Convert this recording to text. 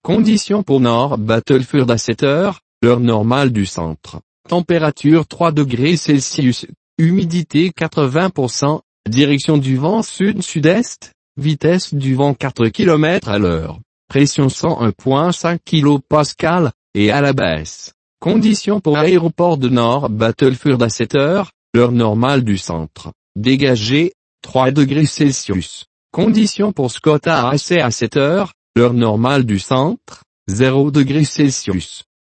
Conditions pour Nord Battlefield à 7 heures, l'heure normale du centre. Température 3 degrés Celsius, humidité 80%, direction du vent sud-sud-est, vitesse du vent 4 km à l'heure, pression 101,5 kPa, et à la baisse. Conditions pour aéroport de Nord Battlefield à 7 heures, l'heure normale du centre. Dégagé, 3 degrés Celsius. Conditions pour Scott AC à 7 heures, l'heure normale du centre, 0 degrés Celsius.